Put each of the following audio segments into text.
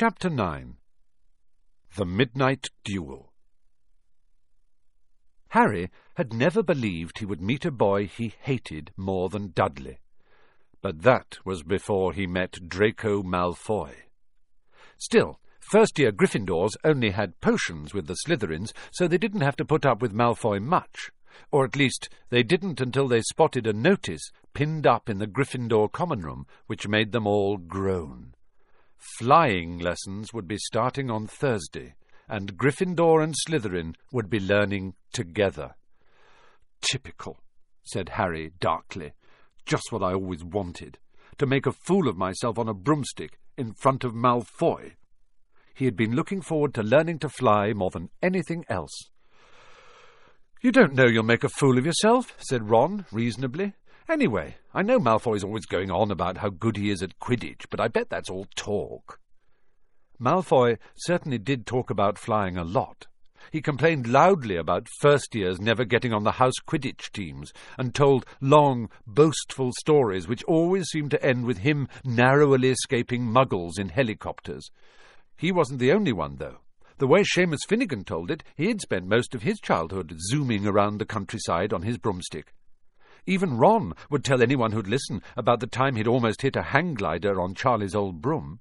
Chapter 9. The Midnight Duel. Harry had never believed he would meet a boy he hated more than Dudley. But that was before he met Draco Malfoy. Still, first-year Gryffindors only had potions with the Slytherins, so they didn't have to put up with Malfoy much. Or at least they didn't until they spotted a notice pinned up in the Gryffindor common room, which made them all groan. Flying lessons would be starting on Thursday, and Gryffindor and Slytherin would be learning together. "Typical," said Harry darkly. "Just what I always wanted, to make a fool of myself on a broomstick in front of Malfoy." He had been looking forward to learning to fly more than anything else. "You don't know you'll make a fool of yourself," said Ron reasonably. "Anyway, I know Malfoy's always going on about how good he is at Quidditch, but I bet that's all talk." Malfoy certainly did talk about flying a lot. He complained loudly about first-years never getting on the house Quidditch teams, and told long, boastful stories which always seemed to end with him narrowly escaping muggles in helicopters. He wasn't the only one, though. The way Seamus Finnegan told it, he had spent most of his childhood zooming around the countryside on his broomstick. Even Ron would tell anyone who'd listen about the time he'd almost hit a hang glider on Charlie's old broom.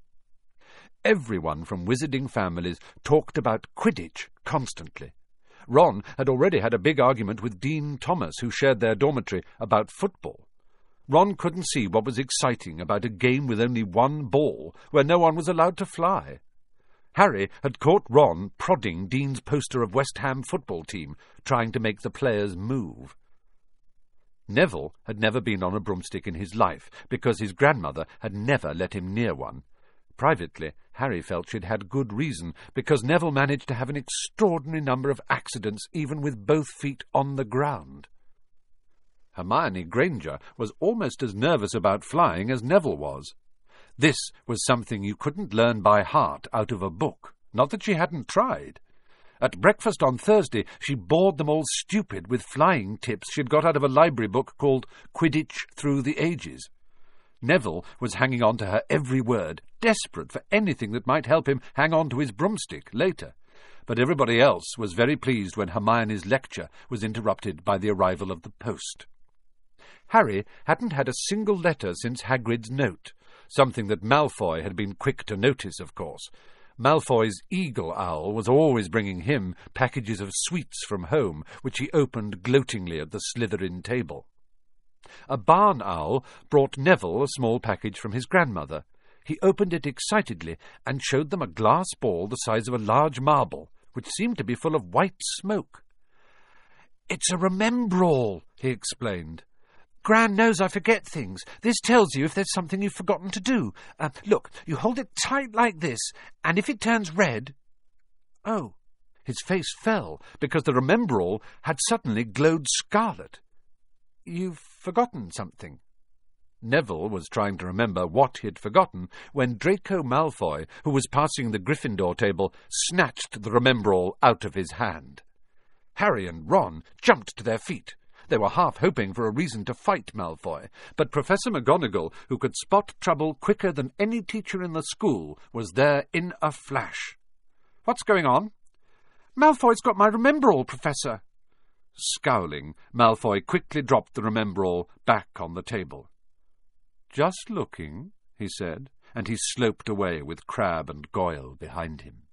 Everyone from wizarding families talked about Quidditch constantly. Ron had already had a big argument with Dean Thomas, who shared their dormitory, about football. Ron couldn't see what was exciting about a game with only one ball, where no one was allowed to fly. Harry had caught Ron prodding Dean's poster of West Ham football team, trying to make the players move. Neville had never been on a broomstick in his life, because his grandmother had never let him near one. Privately, Harry felt she'd had good reason, because Neville managed to have an extraordinary number of accidents even with both feet on the ground. Hermione Granger was almost as nervous about flying as Neville was. This was something you couldn't learn by heart out of a book, not that she hadn't tried. At breakfast on Thursday, she bored them all stupid with flying tips she'd got out of a library book called Quidditch Through the Ages. Neville was hanging on to her every word, desperate for anything that might help him hang on to his broomstick later. But everybody else was very pleased when Hermione's lecture was interrupted by the arrival of the post. Harry hadn't had a single letter since Hagrid's note, something that Malfoy had been quick to notice, of course. Malfoy's eagle owl was always bringing him packages of sweets from home, which he opened gloatingly at the Slytherin table. A barn owl brought Neville a small package from his grandmother. He opened it excitedly and showed them a glass ball the size of a large marble, which seemed to be full of white smoke. "It's a Remembrall," he explained. "Gran knows I forget things. This tells you if there's something you've forgotten to do. Look, you hold it tight like this, and if it turns red—" Oh, his face fell, because the Remembrall had suddenly glowed scarlet. "You've forgotten something." Neville was trying to remember what he'd forgotten when Draco Malfoy, who was passing the Gryffindor table, snatched the Remembrall out of his hand. Harry and Ron jumped to their feet. They were half hoping for a reason to fight Malfoy, but Professor McGonagall, who could spot trouble quicker than any teacher in the school, was there in a flash. "What's going on?" "Malfoy's got my Remembrall, Professor." Scowling, Malfoy quickly dropped the Remembrall back on the table. "Just looking," he said, and he sloped away with Crabbe and Goyle behind him.